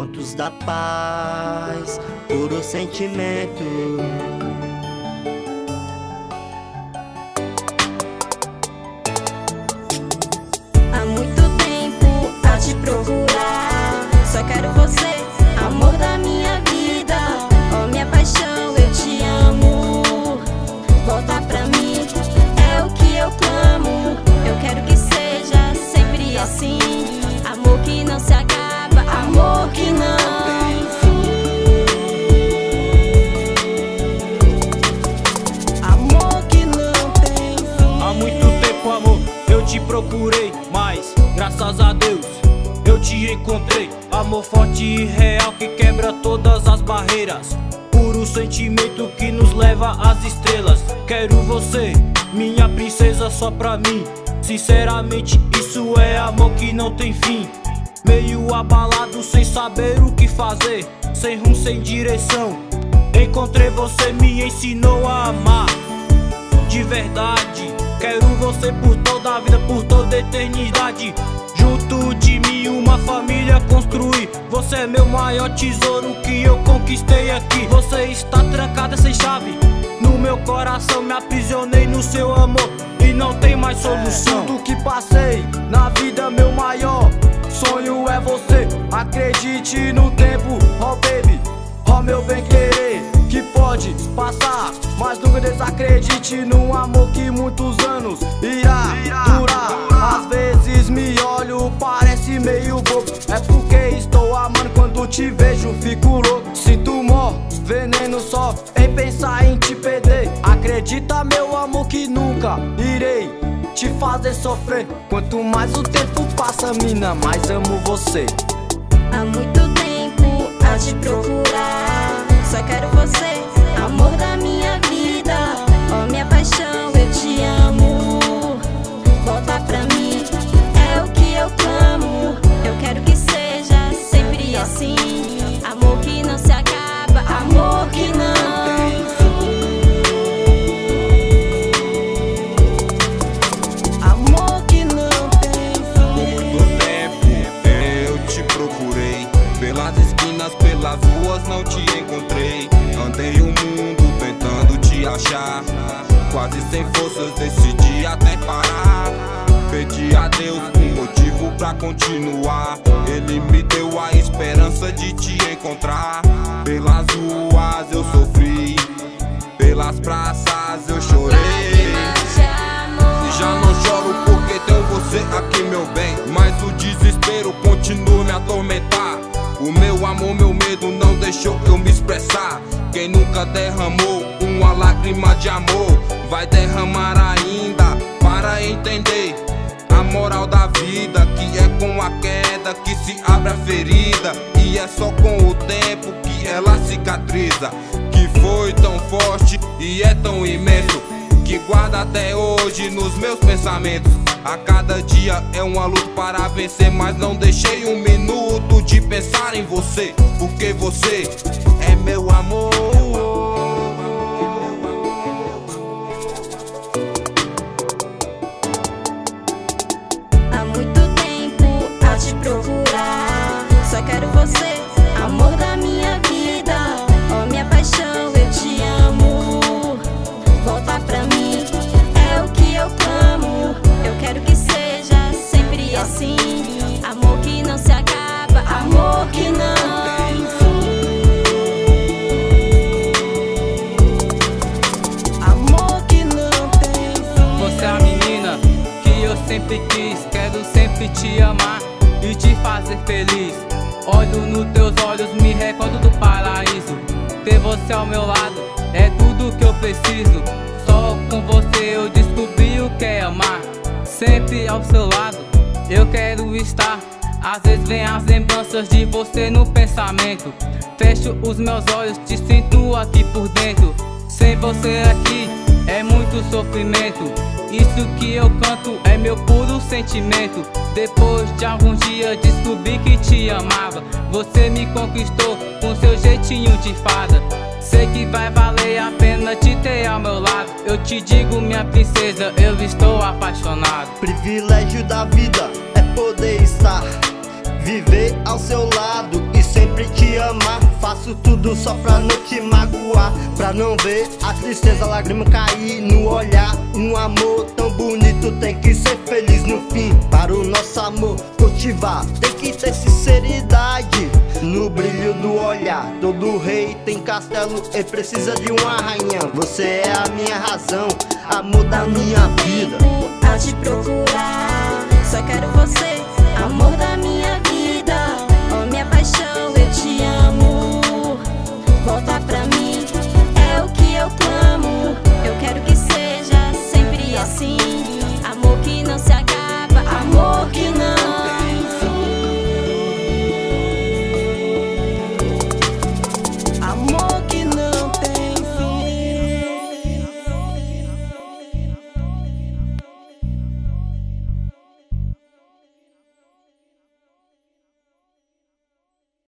contos da paz, puro sentimento. Há muito tempo a te procurar, só quero você, amor da minha vida. Oh, minha paixão, eu te amo. Volta pra mim, é o que eu clamo. Eu quero que seja sempre assim. Amor que não se acaba, amor que não tem fim. Amor que não tem fim. Há muito tempo, amor, eu te procurei, mas graças a Deus eu te encontrei. Amor forte e real que quebra todas as barreiras, puro sentimento que nos leva às estrelas. Quero você, minha princesa, só pra mim. Sinceramente, isso é amor que não tem fim. Meio abalado, sem saber o que fazer, sem rumo, sem direção, encontrei você, me ensinou a amar de verdade. Quero você por toda a vida, por toda a eternidade. Junto de mim uma família construir. Você é meu maior tesouro que eu conquistei aqui. Você está trancada sem chave no meu coração, me aprisionei no seu amor e não tem mais solução. Tudo que passei na vida, meu maior sonho é você. Acredite no tempo, oh baby, oh meu bem querer, que pode passar, mas nunca desacredite num amor que muitos anos irá durar. Às vezes me olho, parece meio bobo, é porque estou amando, quando te vejo fico louco. Sinto mó veneno só em pensar em te perder. Acredita, meu amor, que nunca irei te fazer sofrer. Quanto mais o tempo passa, mina, mais amo você. Há muito tempo a te procurar, só quero você, amor da minha vida. Oh, minha paixão, eu te amo. Volta pra mim, é o que eu clamo. Eu quero que seja sempre assim. Amor que não se acaba, amor que não tem fim. Amor que não tem fim. Muito tempo eu te procurei, pelas esquinas, pelas ruas não te encontrei. Andei o mundo tentando te achar, quase sem forças decidi até parar. Pedi a Deus um motivo pra continuar, Ele me deu a esperança de te encontrar. Pelas ruas eu sofri, pelas praças eu chorei. Já não choro porque tenho você aqui, meu bem, mas o desespero continua a me atormentar. O meu amor, meu medo não deixou eu me expressar. Quem nunca derramou uma lágrima de amor vai derramar ainda para entender a moral da vida, que é com a queda que se abre a ferida, e é só com o tempo que ela cicatriza. Que foi tão forte e é tão imenso, que guarda até hoje nos meus pensamentos. A cada dia é uma luta para vencer, mas não deixei um minuto de pensar em você, porque você é meu amor. Há muito tempo a te procurar, só quero você, amor da minha vida. Oh, minha paixão, eu te amo. Volta pra mim, é o que eu clamo. Eu quero que seja sempre assim. Amor que não se acaba, amor que não tem fim. Amor que não tem fim. Você é a menina que eu sempre quis, quero sempre te amar e te fazer feliz. Olho nos teus olhos, me recordo do paraíso. Ter você ao meu lado é tudo que eu preciso. Só com você eu descobri o que é amar. Sempre ao seu lado eu quero estar. Às vezes vem as lembranças de você no pensamento. Fecho os meus olhos, te sinto aqui por dentro. Sem você aqui é muito sofrimento. Isso que eu canto é meu puro sentimento. Depois de alguns dias descobri que te amava. Você me conquistou com seu jeitinho de fada. Sei que vai valer a pena te ter ao meu lado. Eu te digo, minha princesa, eu estou apaixonado. Privilégio da vida é poder estar, viver ao seu lado e sempre te amar. Faço tudo só pra não te magoar, pra não ver a tristeza, a lágrima cair no olhar. Um amor tão bonito tem que ser feliz no fim. Para o nosso amor cultivar, tem que ter sinceridade no brilho do olhar. Todo rei tem castelo e precisa de uma rainha. Você é a minha razão, amor da minha vida. A te procurar, só quero você,